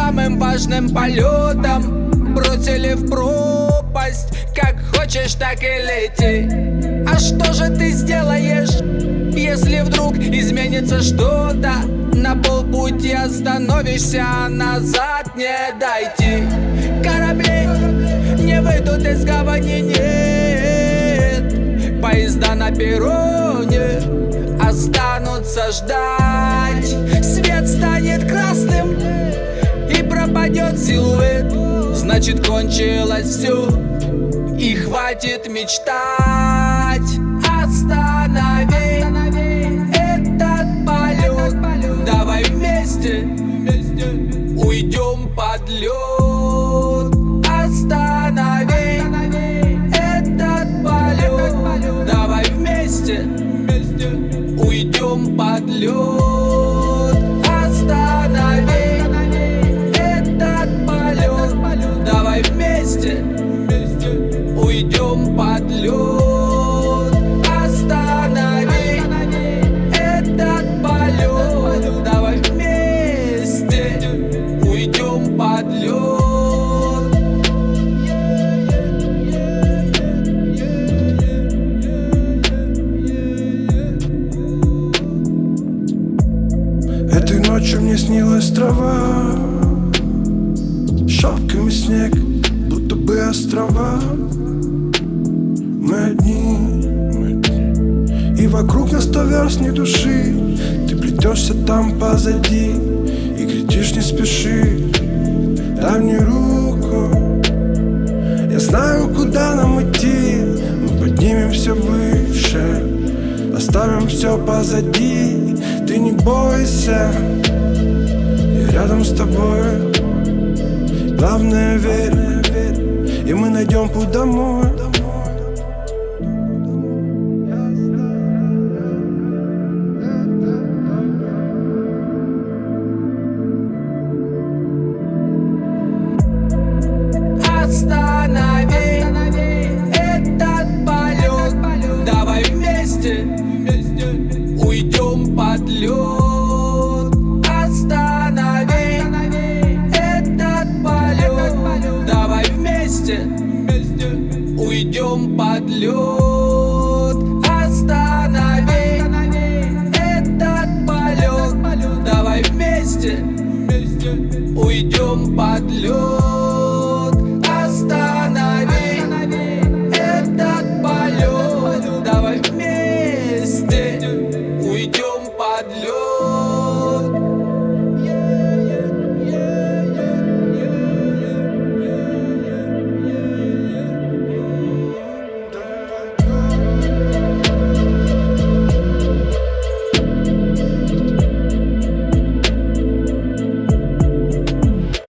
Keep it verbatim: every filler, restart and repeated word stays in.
самым важным полетом бросили в пропасть. Как хочешь, так и лети. А что же ты сделаешь, если вдруг изменится что-то? На полпути остановишься, а назад не дойти. Корабли не выйдут из гавани, нет. Поезда на перроне останутся ждать. Свет станет красным и пропадет силуэт. Значит, кончилось все и хватит мечтать. Останови этот полет. Давай вместе уйдем под лед. Останови этот полет. Давай вместе уйдем под лед. Останови этот полет. Давай вместе уйдем под лед. Останови этот полет. Давай вместе уйдем под лед. Этой ночью мне снилась трава, шапками снег, будто бы острова. Мы одни, мы одни, и вокруг нас сто верст ни души. Ты плетешься там позади и кричишь: не спеши, дай мне руку. Я знаю, куда нам идти. Мы поднимемся выше, оставим все позади. Ты не бойся, я рядом с тобой. Главное, верь, и мы найдем путь домой. Останови этот полет. Давай вместе уйдем под лед. Останови этот полет. Давай вместе уйдем под лед. Останови этот полет. Давай вместе уйдем под лед.